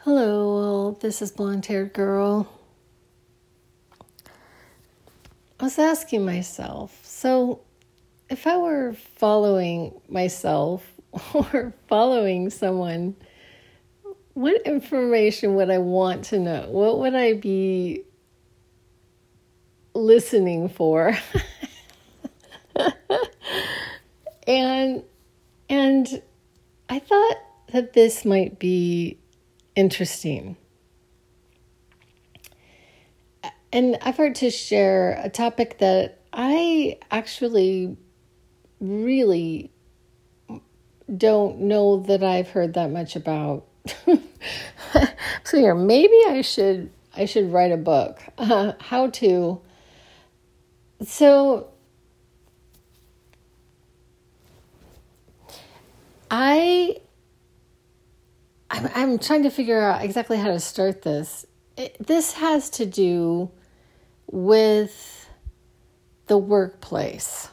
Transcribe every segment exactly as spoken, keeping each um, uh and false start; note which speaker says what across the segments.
Speaker 1: Hello, this is blonde-haired girl. I was asking myself, so if I were following myself or following someone, what information would I want to know? What would I be listening for? and and I thought that this might be interesting. And I've heard to share a topic that I actually really don't know that I've heard that much about. So here, maybe I should I should write a book. Uh, how to. So I I'm, I'm trying to figure out exactly how to start this. It, this has to do with the workplace.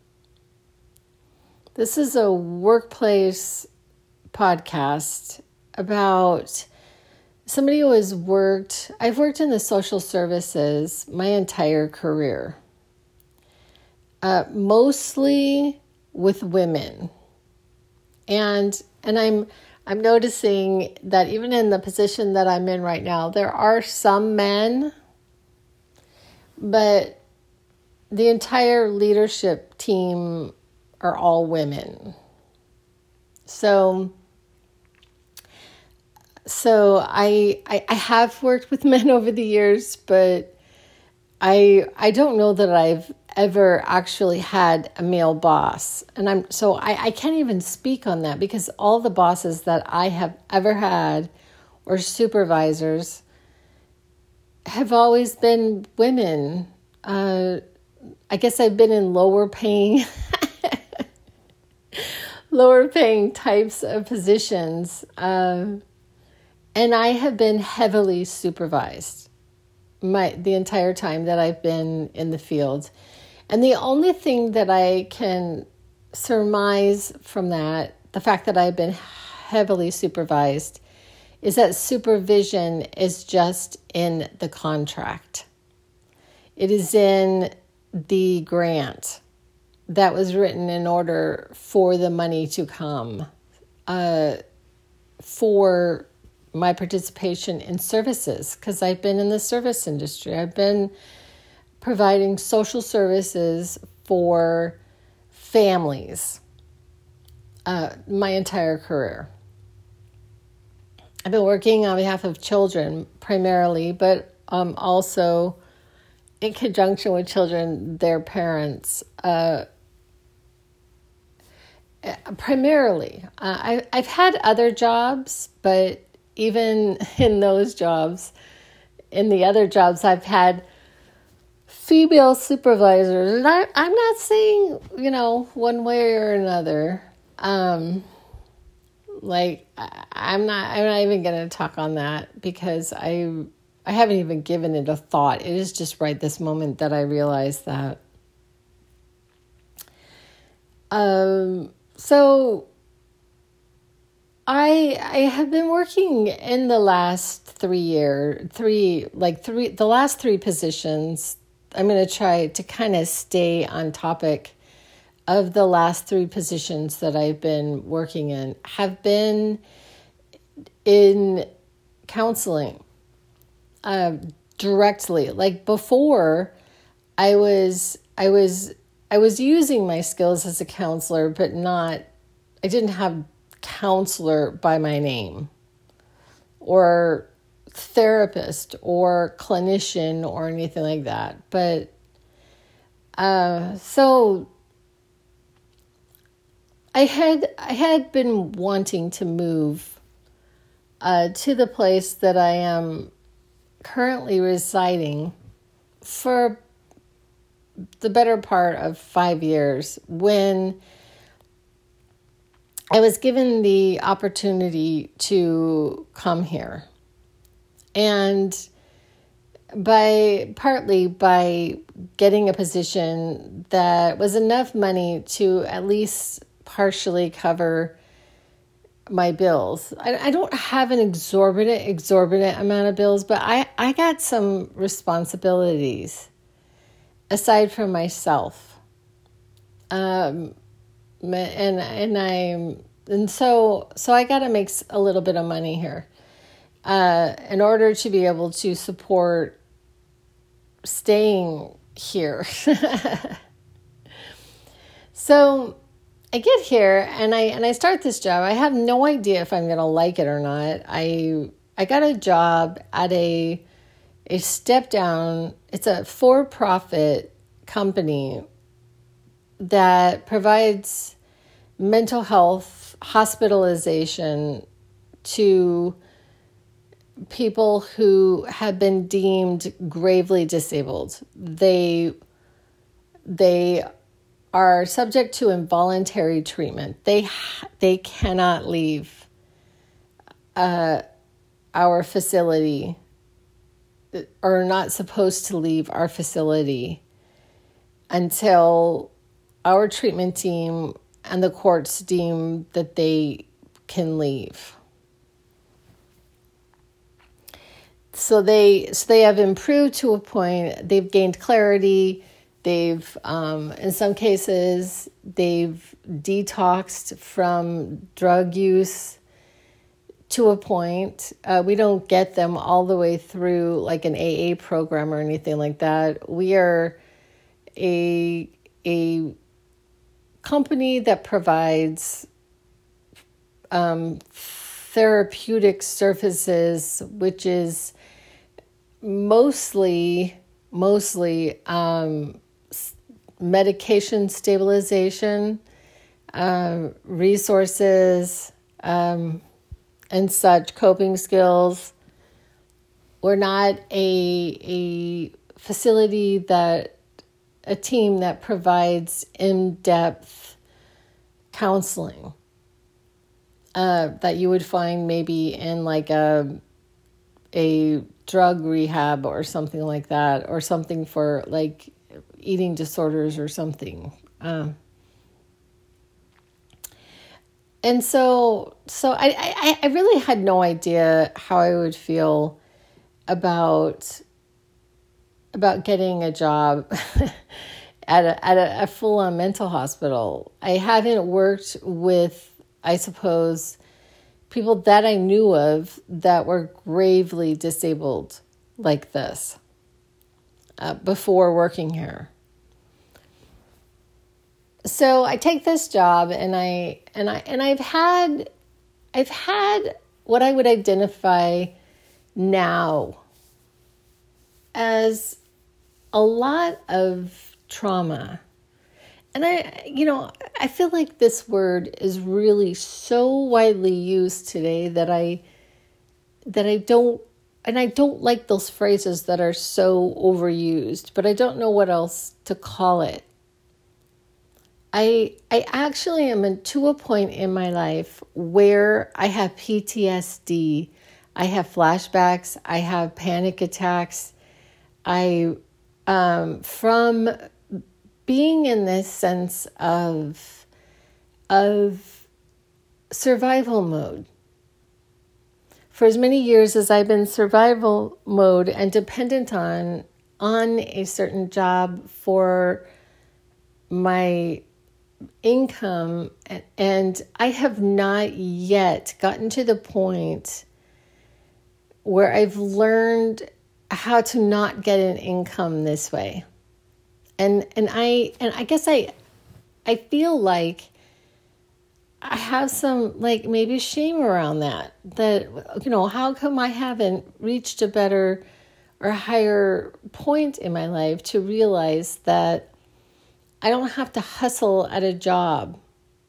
Speaker 1: This is a workplace podcast about somebody who has worked, I've worked in the social services my entire career, uh, mostly with women. And and I'm I'm noticing that even in the position that I'm in right now, there are some men, but the entire leadership team are all women. So, so I, I I have worked with men over the years, but I I don't know that I've ever actually had a male boss. And I'm so I, I can't even speak on that because all the bosses that I have ever had or supervisors have always been women. Uh, I guess I've been in lower paying lower paying types of positions. Um, and I have been heavily supervised my the entire time that I've been in the field. And the only thing that I can surmise from that, the fact that I've been heavily supervised, is that supervision is just in the contract. It is in the grant that was written in order for the money to come, uh, for my participation in services, because I've been in the service industry. I've been providing social services for families uh, my entire career. I've been working on behalf of children primarily, but um, also in conjunction with children, their parents. Uh, primarily, uh, I, I've had other jobs, but even in those jobs, in the other jobs, I've had female supervisors, and I, I'm not saying, you know, one way or another. Um, like I, I'm not, I'm not even going to talk on that because I, I haven't even given it a thought. It is just right this moment that I realize that. Um, so I, I have been working in the last three year, three like three, the last three positions. I'm going to try to kind of stay on topic of the last three positions that I've been working in, have been in counseling uh, directly. Like before, I was I was I was using my skills as a counselor, but not. I didn't have counselor by my name, or therapist or clinician or anything like that. But uh, so I had I had been wanting to move uh, to the place that I am currently residing for the better part of five years when I was given the opportunity to come here. And by partly by getting a position that was enough money to at least partially cover my bills. I, I don't have an exorbitant, exorbitant amount of bills, but I, I got some responsibilities aside from myself. Um, and, and I'm, and so, so I got to make a little bit of money here, uh, in order to be able to support staying here. So I get here and I and I start this job. I have no idea if I'm going to like it or not. I I got a job at a a step down. It's a for-profit company that provides mental health hospitalization to people who have been deemed gravely disabled. They they are subject to involuntary treatment. They they cannot leave uh, our facility, or are not supposed to leave our facility until our treatment team and the courts deem that they can leave. So they so they have improved to a point. They've gained clarity. They've, um, in some cases, they've detoxed from drug use to a point. Uh, we don't get them all the way through like an A A program or anything like that. We are a a company that provides um, therapeutic services, which is mostly mostly. Um, medication stabilization, uh, resources, um, and such, coping skills. We're not a a facility that, a team that provides in-depth counseling uh, that you would find maybe in like a a drug rehab or something like that, or something for like eating disorders or something. Um, and so, so I, I, I really had no idea how I would feel about, about getting a job at a, at a, a full-on mental hospital. I haven't worked with, I suppose, people that I knew of that were gravely disabled like this uh, before working here. So I take this job and I and I and I've had I've had what I would identify now as a lot of trauma. And I you know, I feel like this word is really so widely used today that I that I don't and I don't like those phrases that are so overused, but I don't know what else to call it. I I actually am to a point in my life where I have P T S D, I have flashbacks, I have panic attacks. I, um, from being in this sense of of survival mode. For as many years as I've been survival mode and dependent on on a certain job for my income, and I have not yet gotten to the point where I've learned how to not get an income this way. And and I and I guess I I feel like I have some like maybe shame around that. That, you know, how come I haven't reached a better or higher point in my life to realize that I don't have to hustle at a job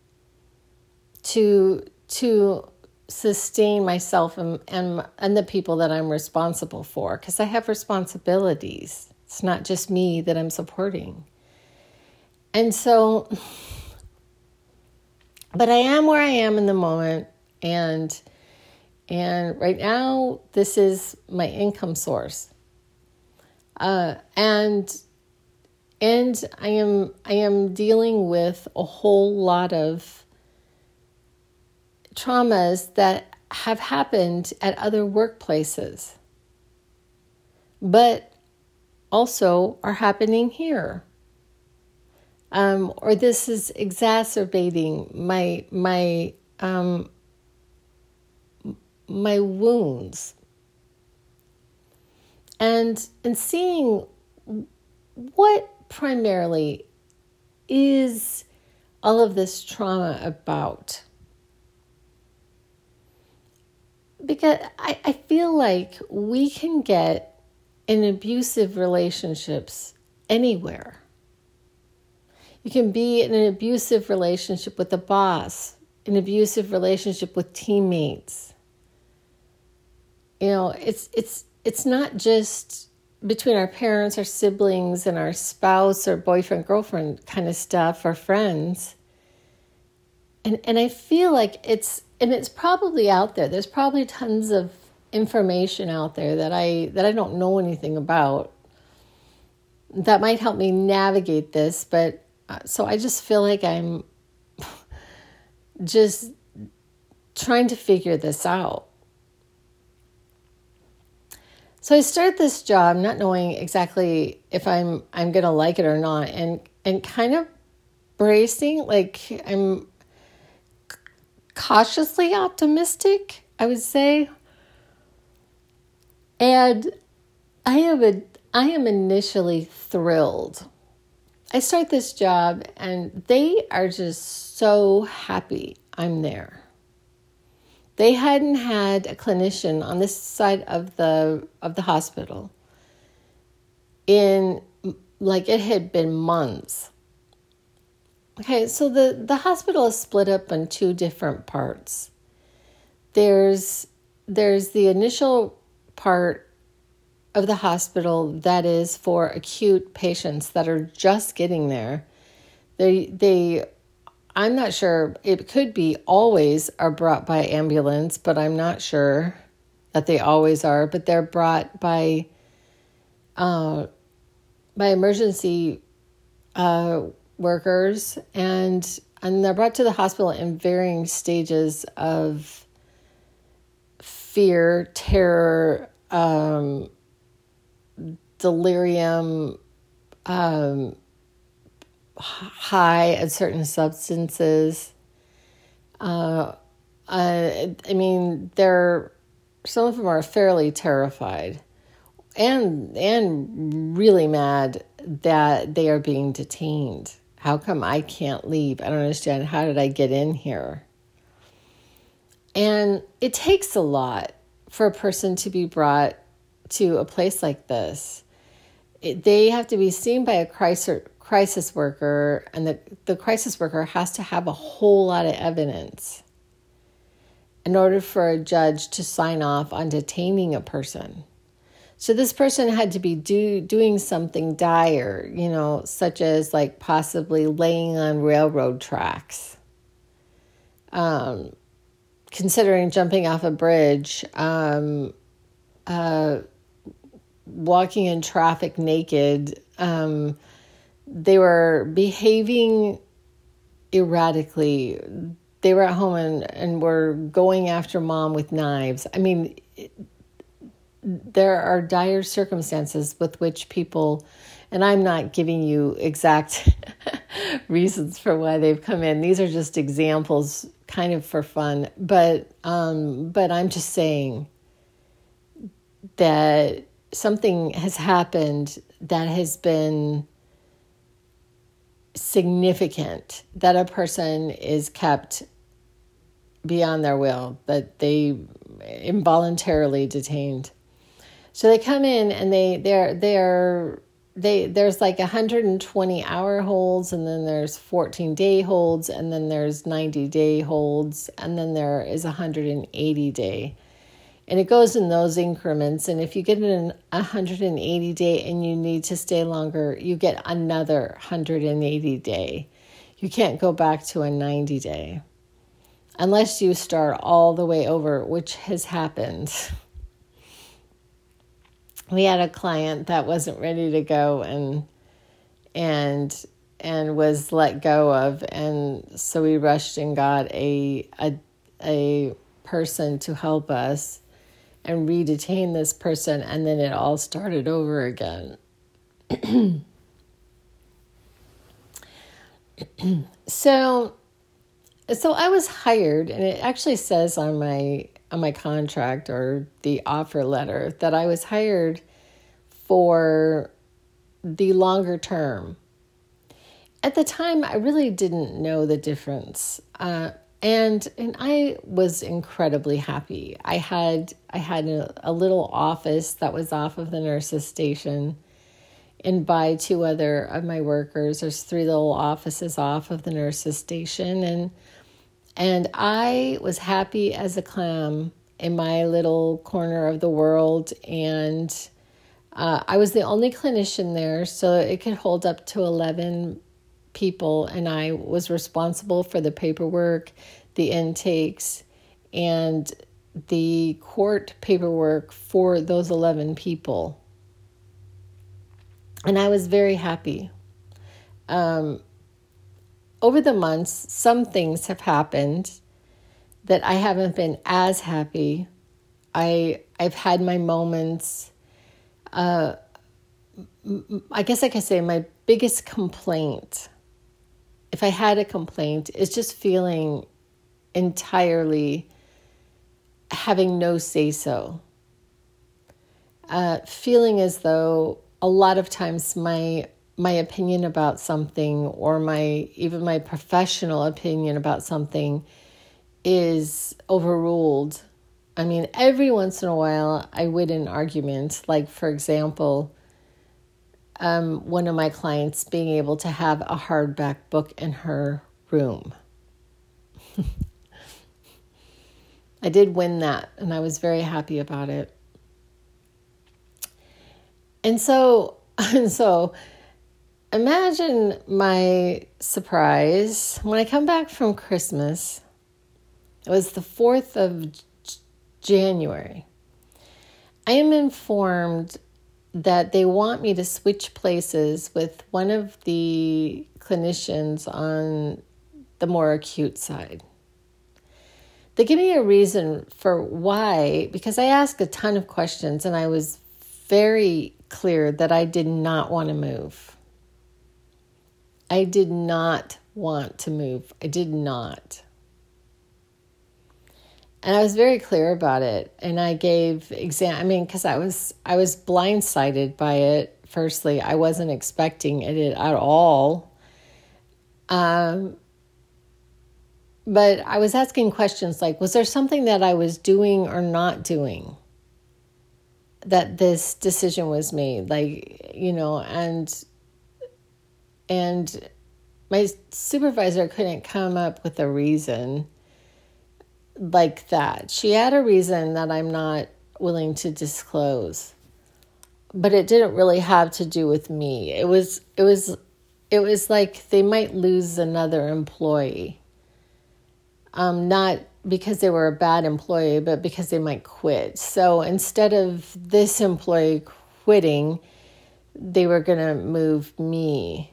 Speaker 1: to to sustain myself and and, and the people that I'm responsible for, because I have responsibilities. It's not just me that I'm supporting. And so, but I am where I am in the moment, and and right now this is my income source. Uh, and And I am I am dealing with a whole lot of traumas that have happened at other workplaces, but also are happening here. Um, or this is exacerbating my my um, my wounds. And and seeing what primarily is all of this trauma about. Because I, I feel like we can get in abusive relationships anywhere. You can be in an abusive relationship with a boss, an abusive relationship with teammates. You know, it's it's it's not just between our parents, our siblings, and our spouse or boyfriend, girlfriend kind of stuff, or friends. And and I feel like it's and it's probably out there. There's probably tons of information out there that I that I don't know anything about that might help me navigate this. But uh, so I just feel like I'm just trying to figure this out. So I start this job not knowing exactly if I'm I'm gonna like it or not, and and kind of bracing, like I'm cautiously optimistic, I would say. And I am a I am initially thrilled. I start this job and they are just so happy I'm there. They hadn't had a clinician on this side of the of the hospital in, like, it had been months. Okay, so the, the hospital is split up in two different parts. There's there's the initial part of the hospital that is for acute patients that are just getting there. They they I'm not sure, it could be always are brought by ambulance, but I'm not sure that they always are, but they're brought by uh, by emergency uh, workers, and and they're brought to the hospital in varying stages of fear, terror, um, delirium, um, high at certain substances. Uh, I, I mean, they're some of them are fairly terrified, and and really mad that they are being detained. How come I can't leave? I don't understand. How did I get in here? And it takes a lot for a person to be brought to a place like this. It, they have to be seen by a crisis crisis worker, and the, the crisis worker has to have a whole lot of evidence in order for a judge to sign off on detaining a person. So this person had to be do, doing something dire, you know, such as like possibly laying on railroad tracks, um, considering jumping off a bridge, um, uh, walking in traffic naked. Um, they were behaving erratically. They were at home and, and were going after mom with knives. I mean, it, there are dire circumstances with which people, and I'm not giving you exact reasons for why they've come in. These are just examples kind of for fun. But um, but I'm just saying that something has happened that has been significant, that a person is kept beyond their will, that they involuntarily detained. So they come in and they they're they're they there's like one hundred twenty hour holds, and then there's fourteen day holds, and then there's ninety day holds, and then there is one hundred eighty day. And it goes in those increments. And if you get in a one hundred eighty day and you need to stay longer, you get another one hundred eighty day. You can't go back to a ninety day unless you start all the way over, which has happened. We had a client that wasn't ready to go and and and was let go of, and so we rushed and got a a a person to help us and re-detain this person, and then it all started over again. so so I was hired, and it actually says on my on my contract or the offer letter that I was hired for the longer term. At the time, I really didn't know the difference. Uh, and and I was incredibly happy. I had I had a, a little office that was off of the nurse's station, and by two other of my workers. There's three little offices off of the nurse's station, and and I was happy as a clam in my little corner of the world, and uh, I was the only clinician there, so it could hold up to eleven people, and I was responsible for the paperwork, the intakes, and the court paperwork for those eleven people. And I was very happy. Um, over the months, some things have happened that I haven't been as happy. I, I've had my moments. Uh, I guess I could say my biggest complaint, if I had a complaint, is just feeling entirely having no say-so. Uh, feeling as though a lot of times my my opinion about something, or my even my professional opinion about something, is overruled. I mean, every once in a while I win an argument. Like, for example, um, one of my clients being able to have a hardback book in her room. I did win that, and I was very happy about it. And so, and so, imagine my surprise when I come back from Christmas. It was the fourth of January. I am informed that they want me to switch places with one of the clinicians on the more acute side. They give me a reason for why, because I asked a ton of questions, and I was very clear that I did not want to move. I did not want to move. I did not. And I was very clear about it. And I gave exam. I mean, because I was I was blindsided by it. Firstly, I wasn't expecting it at all. Um, but I was asking questions like, was there something that I was doing or not doing that this decision was made? Like, you know, and and my supervisor couldn't come up with a reason like that. She had a reason that I'm not willing to disclose, but it didn't really have to do with me. It was, it was, it was like they might lose another employee. Um, not because they were a bad employee, but because they might quit. So instead of this employee quitting, they were going to move me.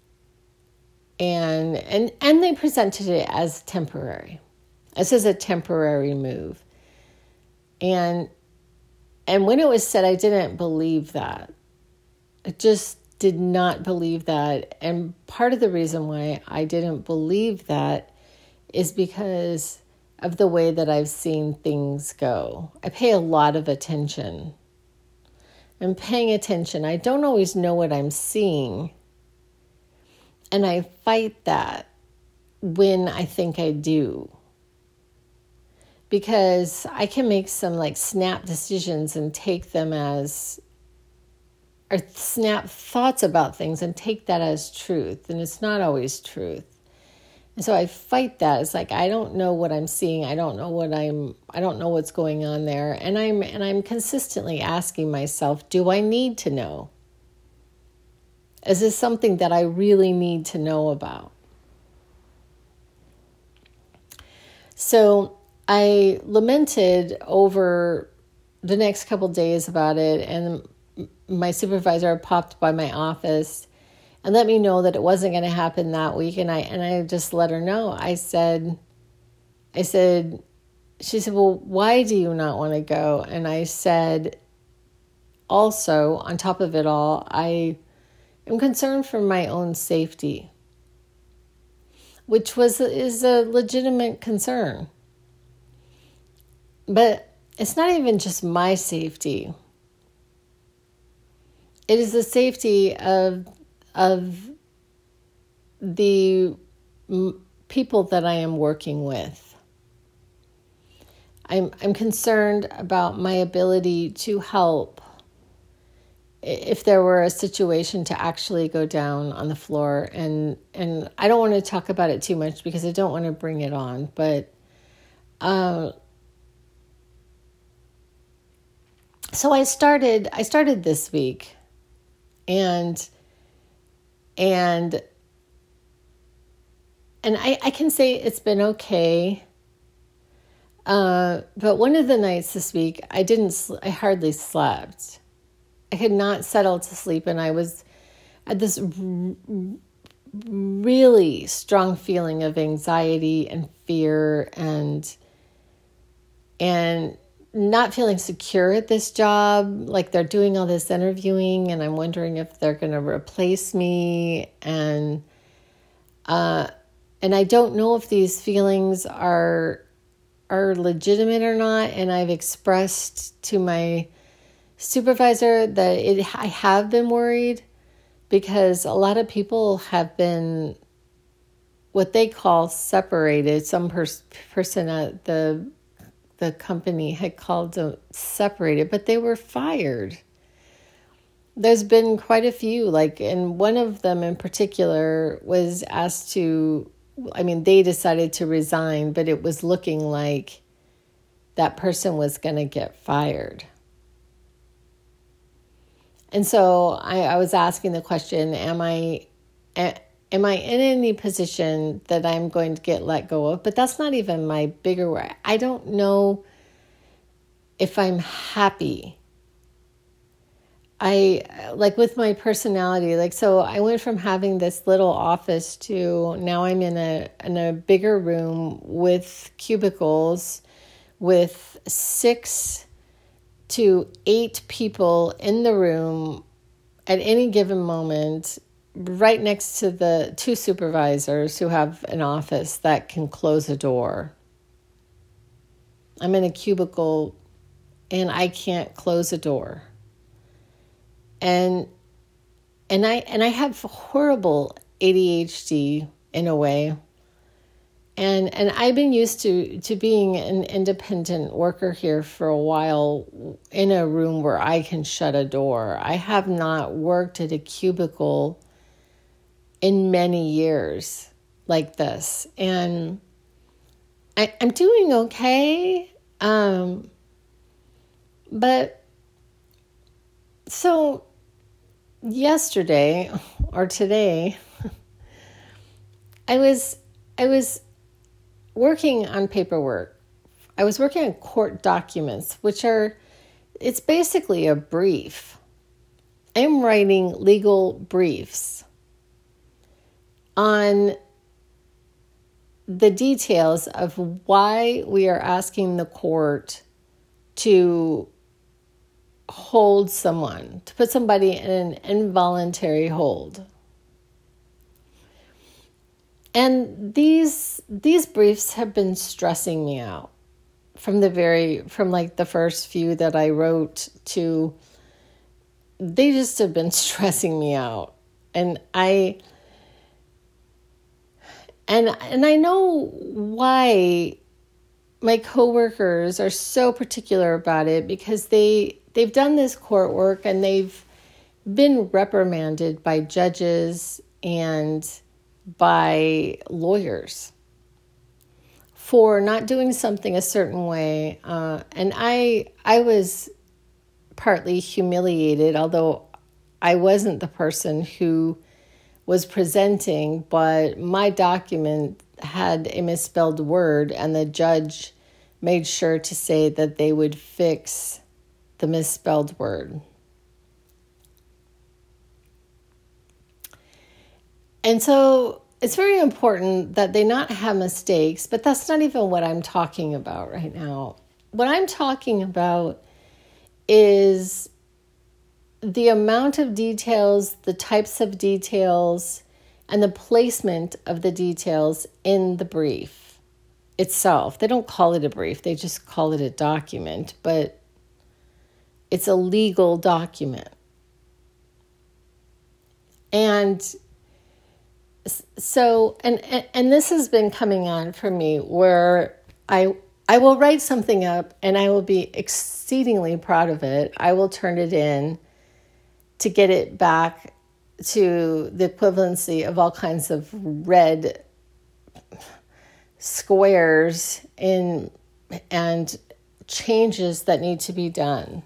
Speaker 1: And, and, and they presented it as temporary. This is a temporary move. And and when it was said, I didn't believe that. I just did not believe that. And part of the reason why I didn't believe that is because of the way that I've seen things go. I pay a lot of attention. I'm paying attention. I don't always know what I'm seeing. And I fight that when I think I do. Because I can make some like snap decisions and take them as, or snap thoughts about things and take that as truth. And it's not always truth. And so I fight that. It's like, I don't know what I'm seeing. I don't know what I'm, I don't know what's going on there. And I'm, and I'm consistently asking myself, do I need to know? Is this something that I really need to know about? So I lamented over the next couple days about it, and my supervisor popped by my office and let me know that it wasn't going to happen that week. And I and I just let her know. I said, I said, she said, well, why do you not want to go? And I said, also, on top of it all, I am concerned for my own safety, which was is a legitimate concern. But it's not even just my safety. It is the safety of of the m- people that I am working with. I'm I'm concerned about my ability to help if there were a situation to actually go down on the floor. And and I don't want to talk about it too much because I don't want to bring it on. But uh, so I started I started this week, and and and I, I can say it's been okay. Uh, but one of the nights this week, I didn't, sl- I hardly slept. I could not settle to sleep, and I was at this r- really strong feeling of anxiety and fear, and and not feeling secure at this job. Like, they're doing all this interviewing, and I'm wondering if they're going to replace me, and uh, and I don't know if these feelings are. are legitimate or not, and I've expressed to my supervisor that it, I have been worried because a lot of people have been what they call separated. Some pers- person at the the company had called them separated, but they were fired. There's been quite a few, like, and one of them in particular was asked to I mean, they decided to resign, but it was looking like that person was going to get fired. And so I, I was asking the question, am I, am I in any position that I'm going to get let go of? But that's not even my bigger worry. I don't know if I'm happy. I, like with my personality, like, so I went from having this little office to now I'm in a in a bigger room with cubicles with six to eight people in the room at any given moment, right next to the two supervisors who have an office that can close a door. I'm in a cubicle and I can't close a door. And and I and I have horrible A D H D in a way. And and I've been used to, to being an independent worker here for a while in a room where I can shut a door. I have not worked at a cubicle in many years like this. And I, I'm doing okay. Um, but so yesterday or today, I was I was working on paperwork. I was working on court documents, which are, it's basically a brief. I'm writing legal briefs on the details of why we are asking the court to hold someone, to put somebody in an involuntary hold. And these these briefs have been stressing me out from the very, from like the first few that I wrote to, they just have been stressing me out. And I, and, and I know why my coworkers are so particular about it, because they, they've done this court work and they've been reprimanded by judges and by lawyers for not doing something a certain way. Uh, and I I was partly humiliated, although I wasn't the person who was presenting, but my document had a misspelled word, and the judge made sure to say that they would fix the misspelled word. And so it's very important that they not have mistakes, but that's not even what I'm talking about right now. What I'm talking about is the amount of details, the types of details, and the placement of the details in the brief itself. They don't call it a brief, they just call it a document, but it's a legal document. And so, and, and, and this has been coming on for me where I I will write something up and I will be exceedingly proud of it. I will turn it in to get it back to the equivalency of all kinds of red squares in and changes that need to be done.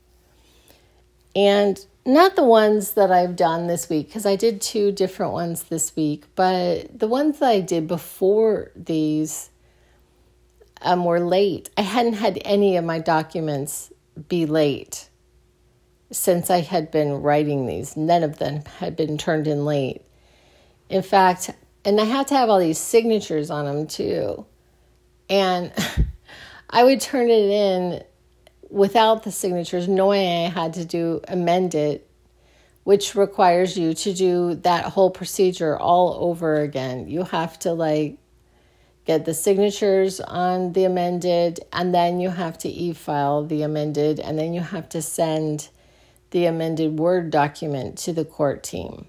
Speaker 1: And not the ones that I've done this week, because I did two different ones this week, but the ones that I did before these um, were late. I hadn't had any of my documents be late since I had been writing these. None of them had been turned in late. In fact, and I had to have all these signatures on them too. And I would turn it in without the signatures, knowing I had to do amend it, which requires you to do that whole procedure all over again. You have to like get the signatures on the amended, and then you have to e-file the amended, and then you have to send the amended Word document to the court team,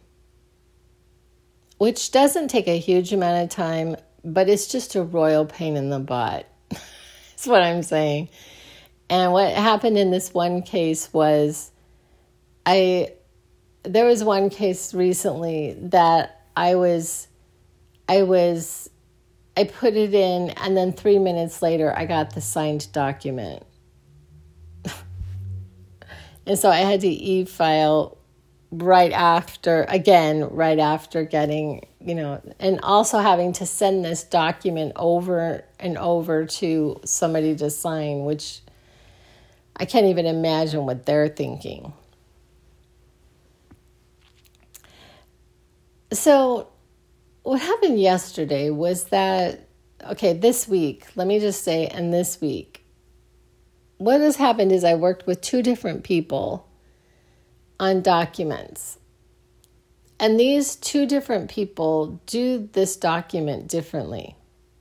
Speaker 1: which doesn't take a huge amount of time, but it's just a royal pain in the butt. That's what I'm saying. And what happened in this one case was I, there was one case recently that I was, I was, I put it in, and then three minutes later, I got the signed document. And so I had to e-file right after, again, right after getting, you know, and also having to send this document over and over to somebody to sign, which I can't even imagine what they're thinking. So what happened yesterday was that, okay, this week, let me just say, and this week, what has happened is I worked with two different people on documents. And these two different people do this document differently.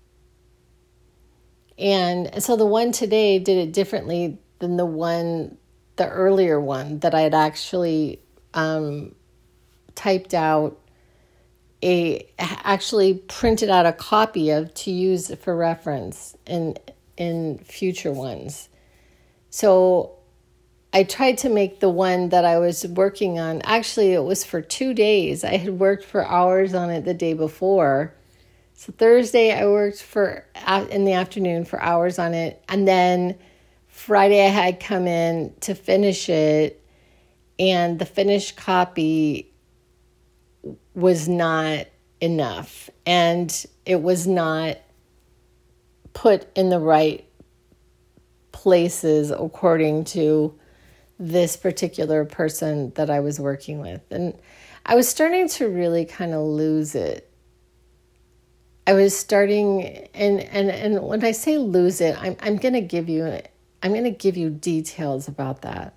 Speaker 1: And so the one today did it differently than the one, the earlier one that I had actually um, typed out, a actually printed out a copy of to use for reference in in future ones. So I tried to make the one that I was working on, actually it was for two days. I had worked for hours on it the day before. So Thursday I worked for in the afternoon for hours on it, and then Friday I had come in to finish it, and the finished copy was not enough, and it was not put in the right places according to this particular person that I was working with. And I was starting to really kind of lose it. I was starting, and and and when I say lose it, I'm I'm going to give you I'm going to give you details about that.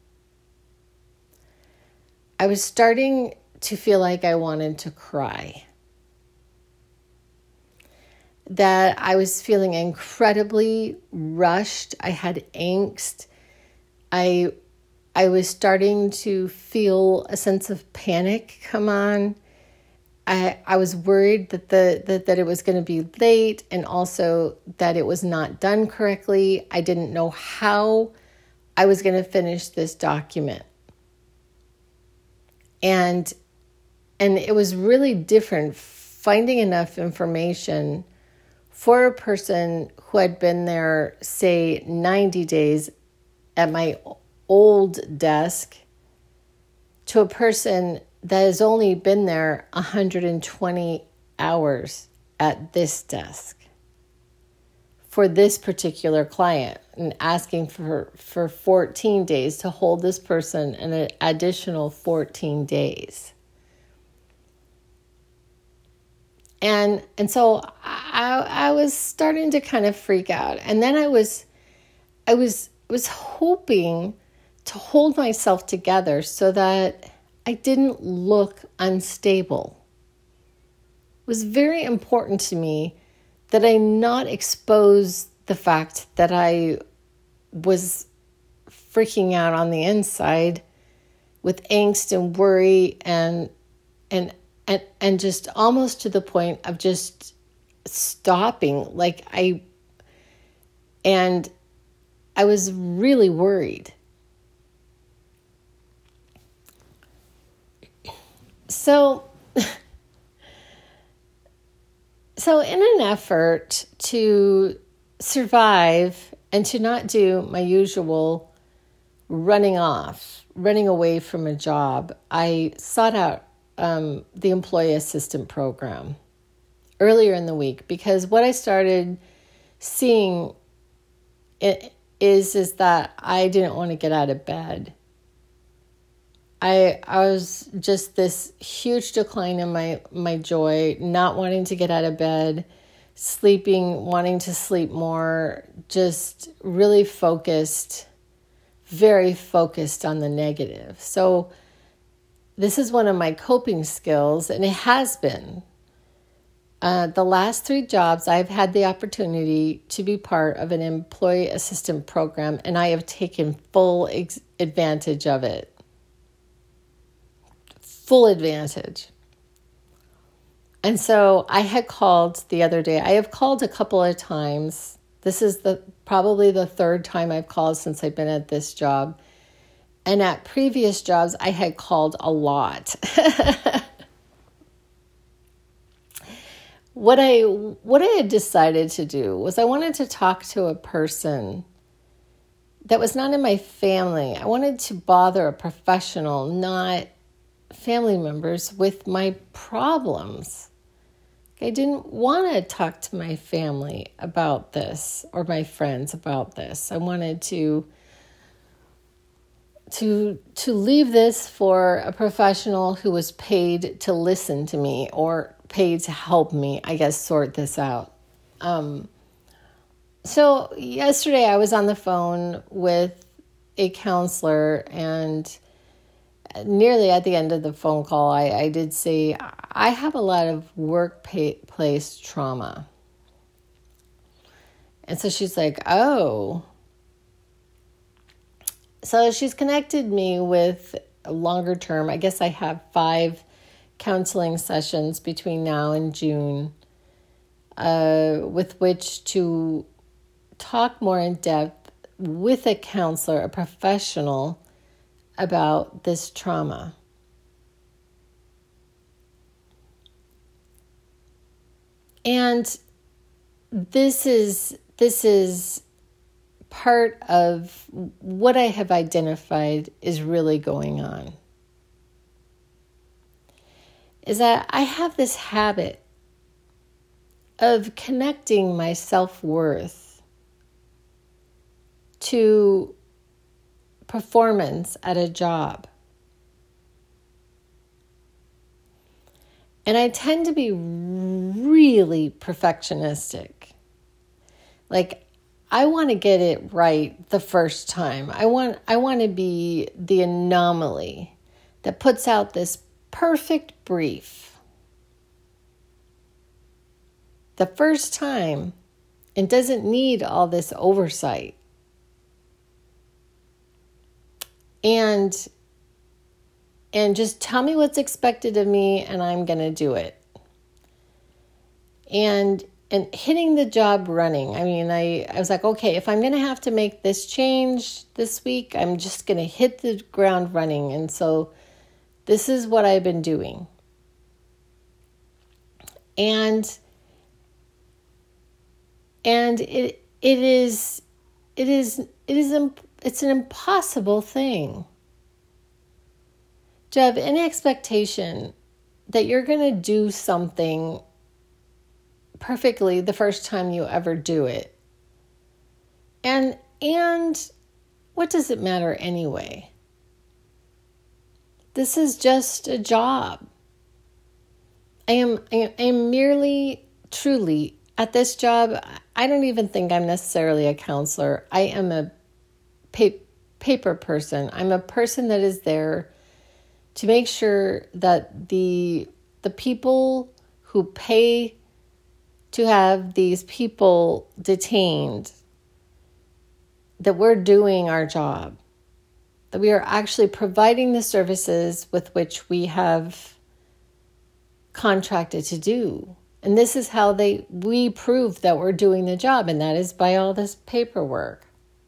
Speaker 1: I was starting to feel like I wanted to cry. That I was feeling incredibly rushed. I had angst. I I was starting to feel a sense of panic come on. I I was worried that the that, that it was going to be late, and also that it was not done correctly. I didn't know how I was going to finish this document. And and it was really different finding enough information for a person who had been there, say, ninety days at my old desk to a person that has only been there one hundred twenty hours at this desk for this particular client, and asking for, for fourteen days to hold this person an additional fourteen days. And and so I I was starting to kind of freak out. And then I was I was was hoping to hold myself together so that I didn't look unstable. It was very important to me that I not expose the fact that I was freaking out on the inside with angst and worry and and and and just almost to the point of just stopping. Like I and I was really worried. So so in an effort to survive and to not do my usual running off, running away from a job, I sought out um, the employee assistant program earlier in the week, because what I started seeing it is is that I didn't want to get out of bed. I I was just this huge decline in my my joy, not wanting to get out of bed, sleeping, wanting to sleep more, just really focused, very focused on the negative. So this is one of my coping skills, and it has been. Uh, the last three jobs, I've had the opportunity to be part of an employee assistant program, and I have taken full ex- advantage of it. Full advantage. And so I had called the other day. I have called a couple of times. This is the probably the third time I've called since I've been at this job. And at previous jobs, I had called a lot. What I what I had decided to do was I wanted to talk to a person that was not in my family. I wanted to bother a professional, not family members, with my problems. I didn't want to talk to my family about this or my friends about this. I wanted to to to leave this for a professional who was paid to listen to me or paid to help me, I guess, sort this out. Um, so yesterday I was on the phone with a counselor, and nearly at the end of the phone call, I, I did say, I have a lot of workplace trauma. And so she's like, oh. So she's connected me with a longer term. I guess I have five counseling sessions between now and June, uh, with which to talk more in depth with a counselor, a professional, about this trauma. And this is this is part of what I have identified is really going on. Is that I have this habit of connecting my self-worth to performance at a job. And I tend to be really perfectionistic. Like, I want to get it right the first time. I want I want to be the anomaly that puts out this perfect brief the first time and doesn't need all this oversight. And and just tell me what's expected of me and I'm going to do it. And and hitting the job running. I mean, I, I was like, okay, if I'm going to have to make this change this week, I'm just going to hit the ground running. And so this is what I've been doing. And and it it is it is it is it's an impossible thing to have any expectation that you're going to do something perfectly the first time you ever do it. And and what does it matter anyway? This is just a job. I am, I am merely, truly, at this job, I don't even think I'm necessarily a counselor. I am a pa- paper person. I'm a person that is there to make sure that the the people who pay to have these people detained, that we're doing our job, that we are actually providing the services with which we have contracted to do. And this is how they we prove that we're doing the job, and that is by all this paperwork.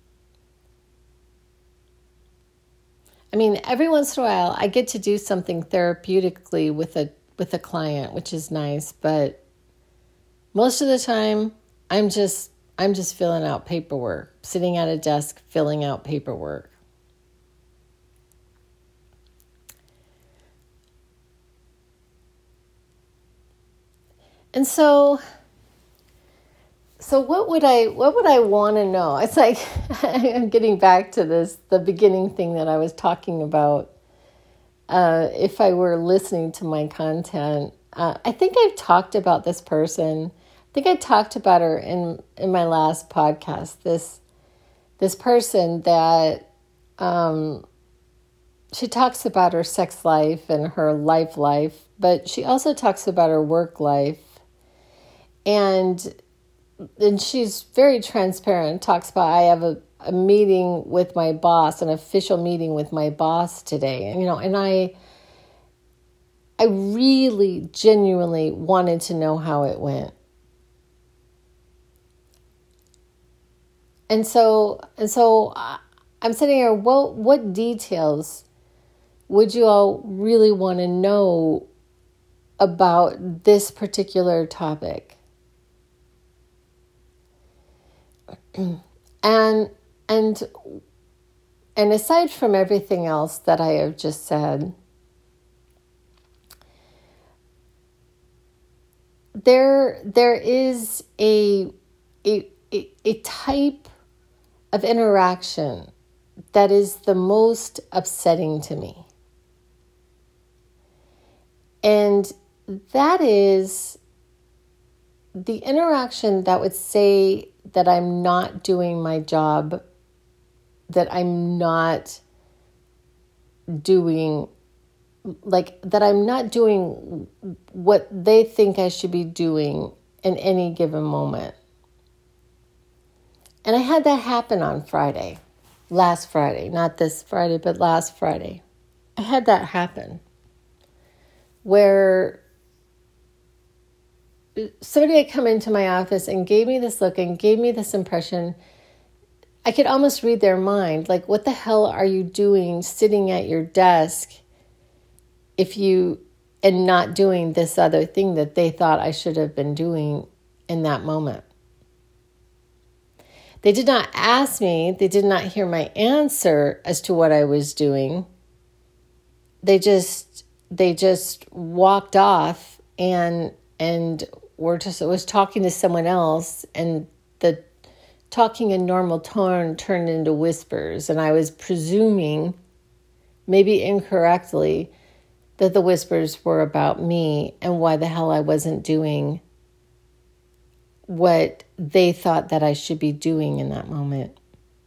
Speaker 1: I mean, every once in a while, I get to do something therapeutically with a with a client, which is nice. But most of the time, I'm just I'm just filling out paperwork, sitting at a desk, filling out paperwork. And so, so what would I what would I want to know? It's like I'm getting back to this the beginning thing that I was talking about. Uh, if I were listening to my content, uh, I think I've talked about this person. I think I talked about her in in my last podcast. This this person that um, she talks about her sex life and her life life, but she also talks about her work life. And and she's very transparent, talks about, I have a, a meeting with my boss, an official meeting with my boss today. And, you know, and I, I really genuinely wanted to know how it went. And so, and so I'm sitting here, well, what details would you all really want to know about this particular topic? And and and aside from everything else that I have just said, there there is a a a, a type of interaction that is the most upsetting to me. And that is the interaction that would say that I'm not doing my job, that I'm not doing, like, that I'm not doing what they think I should be doing in any given moment. And I had that happen on Friday, last Friday, not this Friday, but last Friday. I had that happen where somebody had come into my office and gave me this look and gave me this impression. I could almost read their mind. Like, what the hell are you doing sitting at your desk if you, and not doing this other thing that they thought I should have been doing in that moment? They did not ask me. They did not hear my answer as to what I was doing. They just, they just walked off and, and Or just was talking to someone else, and the talking in normal tone turned into whispers, and I was presuming, maybe incorrectly, that the whispers were about me and why the hell I wasn't doing what they thought that I should be doing in that moment.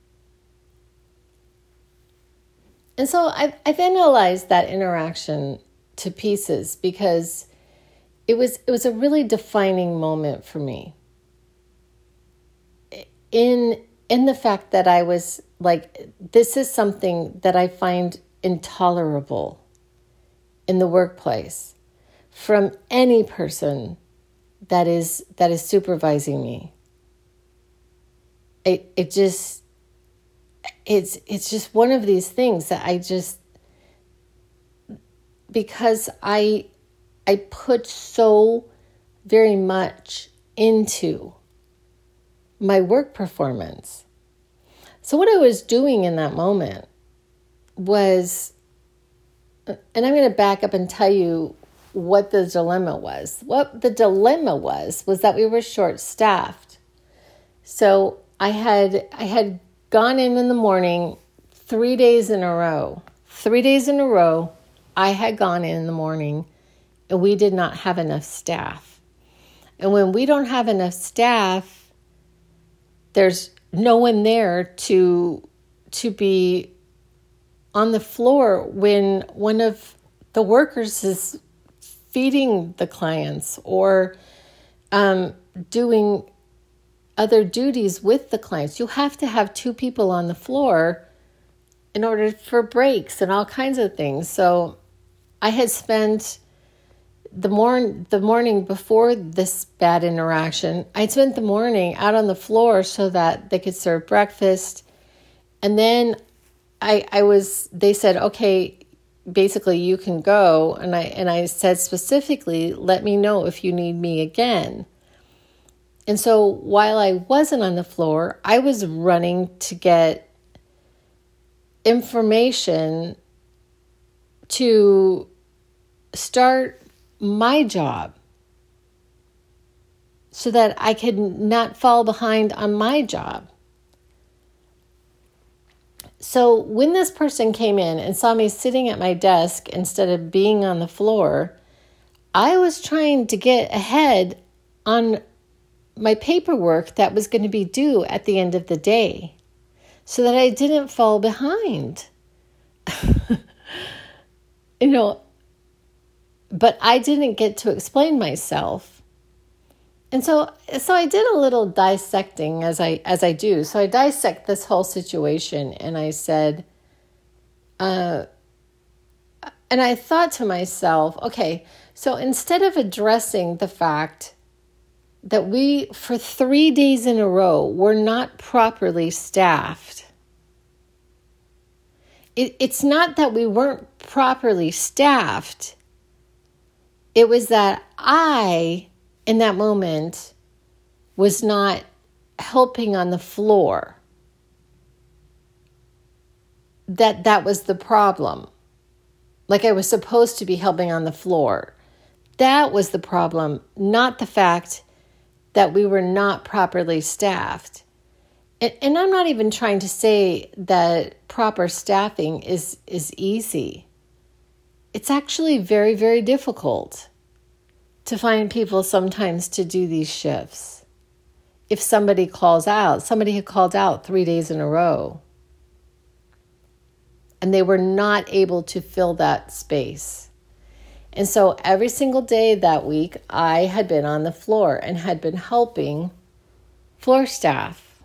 Speaker 1: And so I've, I've analyzed that interaction to pieces, because It was it was a really defining moment for me. In in the fact that I was like, this is something that I find intolerable in the workplace from any person that is that is supervising me. It it just it's it's just one of these things that I just, because I I put so very much into my work performance. So what I was doing in that moment was, and I'm going to back up and tell you what the dilemma was. What the dilemma was, was that we were short-staffed. So I had, I had gone in in the morning three days in a row. Three days in a row, I had gone in in the morning and we did not have enough staff. And when we don't have enough staff, there's no one there to to be on the floor when one of the workers is feeding the clients or um, doing other duties with the clients. You have to have two people on the floor in order for breaks and all kinds of things. So I had spent the morn the morning before this bad interaction, I spent the morning out on the floor so that they could serve breakfast. And then I I was they said, okay, basically you can go. And I and I said specifically, let me know if you need me again. And so while I wasn't on the floor, I was running to get information to start my job so that I could not fall behind on my job. So when this person came in and saw me sitting at my desk instead of being on the floor, I was trying to get ahead on my paperwork that was going to be due at the end of the day so that I didn't fall behind. You know, but I didn't get to explain myself. And so so I did a little dissecting as I as I do. So I dissect this whole situation and I said, uh, and I thought to myself, okay, so instead of addressing the fact that we, for three days in a row, were not properly staffed, it, it's not that we weren't properly staffed. It was that I, in that moment, was not helping on the floor. That that was the problem. Like I was supposed to be helping on the floor. That was the problem, not the fact that we were not properly staffed. And, and I'm not even trying to say that proper staffing is, is easy. It's actually very, very difficult to find people sometimes to do these shifts. If somebody calls out, somebody had called out three days in a row, and they were not able to fill that space. And so every single day that week, I had been on the floor and had been helping floor staff.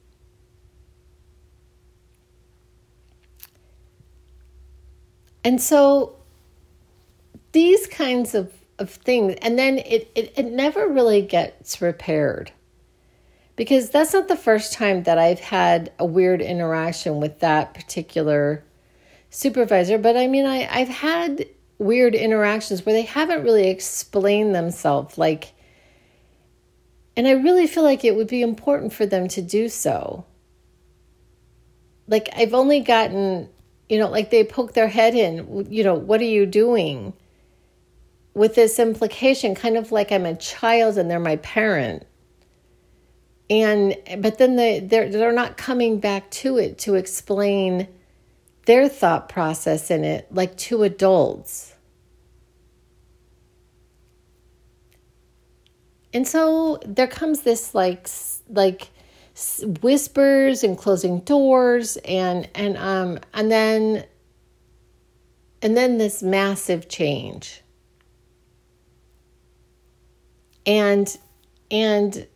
Speaker 1: And so these kinds of, of things, and then it, it, it never really gets repaired. Because that's not the first time that I've had a weird interaction with that particular supervisor. But I mean, I, I've had weird interactions where they haven't really explained themselves. Like, and I really feel like it would be important for them to do so. Like, I've only gotten, you know, like they poke their head in, you know, what are you doing? With this implication, kind of like I'm a child and they're my parent. And, but then they, they're, they're not coming back to it to explain their thought process in it, like to adults. And so there comes this like, like whispers and closing doors and, and, um, and then, and then this massive change. And, and,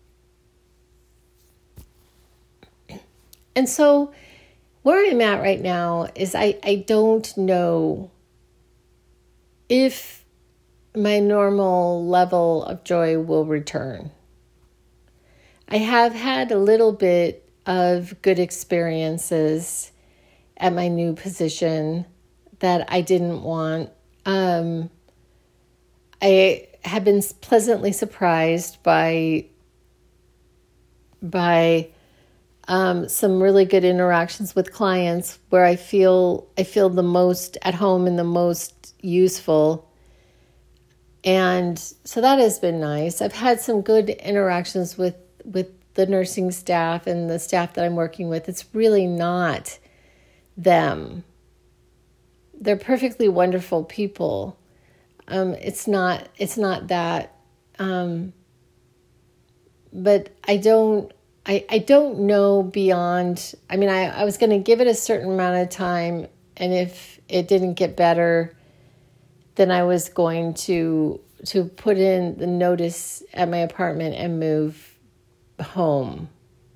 Speaker 1: and so where I'm at right now is I, I don't know if my normal level of joy will return. I have had a little bit of good experiences at my new position that I didn't want. Um, I have been pleasantly surprised by, by Um, some really good interactions with clients where I feel I feel the most at home and the most useful. And so that has been nice. I've had some good interactions with, with the nursing staff and the staff that I'm working with. It's really not them. They're perfectly wonderful people. Um, it's not, it's not that, um, but I don't, I, I don't know beyond, I mean, I, I was going to give it a certain amount of time, and if it didn't get better, then I was going to, to put in the notice at my apartment and move home.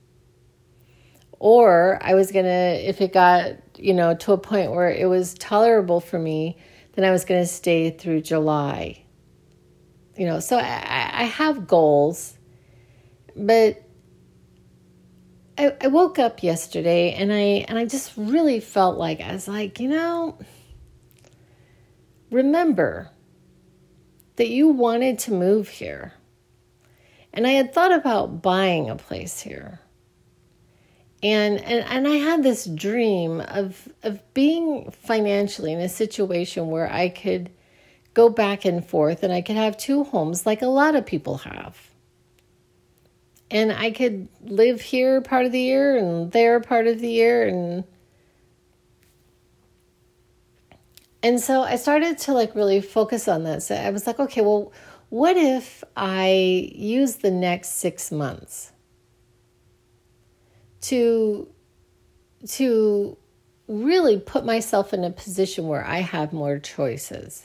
Speaker 1: Or I was going to, if it got, you know, to a point where it was tolerable for me, then I was going to stay through July. You know, so I, I have goals, but I, I woke up yesterday and I and I just really felt like, I was like, you know, remember that you wanted to move here. And I had thought about buying a place here. And, and and I had this dream of of being financially in a situation where I could go back and forth and I could have two homes like a lot of people have. And I could live here part of the year and there part of the year. And and so I started to like really focus on this. I was like, okay, well, what if I use the next six months to to really put myself in a position where I have more choices.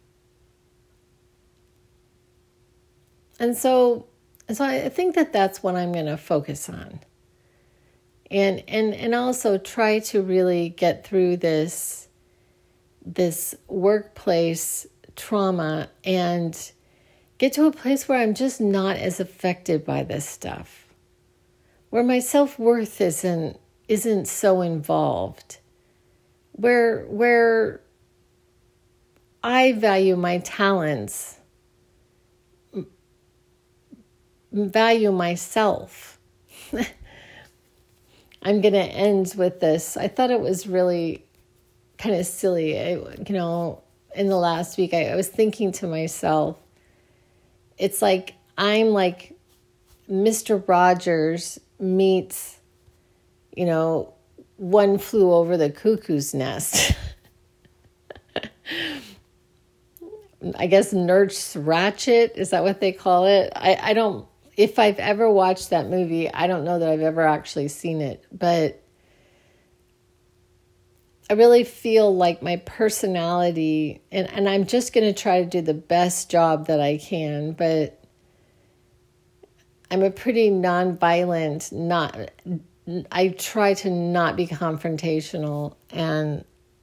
Speaker 1: And so, so I think that that's what I'm going to focus on. And and and also try to really get through this this workplace trauma and get to a place where I'm just not as affected by this stuff. Where my self-worth isn't isn't so involved, where where I value my talents, value myself. I'm going to end with this. I thought it was really kind of silly. I, you know, in the last week, I, I was thinking to myself, it's like I'm like Mister Rogers meets, you know, One Flew Over the Cuckoo's Nest. I guess Nurse Ratched, is that what they call it? I, I don't, if I've ever watched that movie, I don't know that I've ever actually seen it, but I really feel like my personality, and, and I'm just going to try to do the best job that I can, but I'm a pretty nonviolent, not, I try to not be confrontational, and,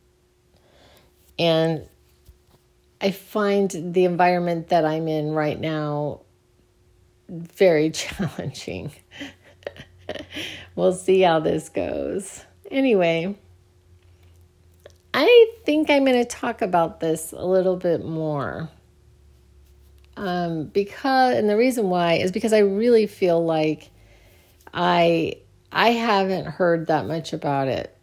Speaker 1: and I find the environment that I'm in right now very challenging. We'll see how this goes. Anyway, I think I'm going to talk about this a little bit more. Um, because, and the reason why is because I really feel like I, I haven't heard that much about it.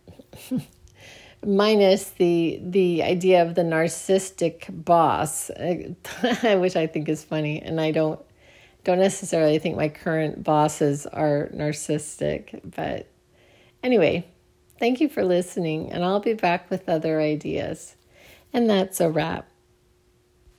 Speaker 1: Minus the, the idea of the narcissistic boss, which I think is funny. And I don't, don't necessarily think my current bosses are narcissistic, but anyway, thank you for listening, and I'll be back with other ideas. And that's a wrap.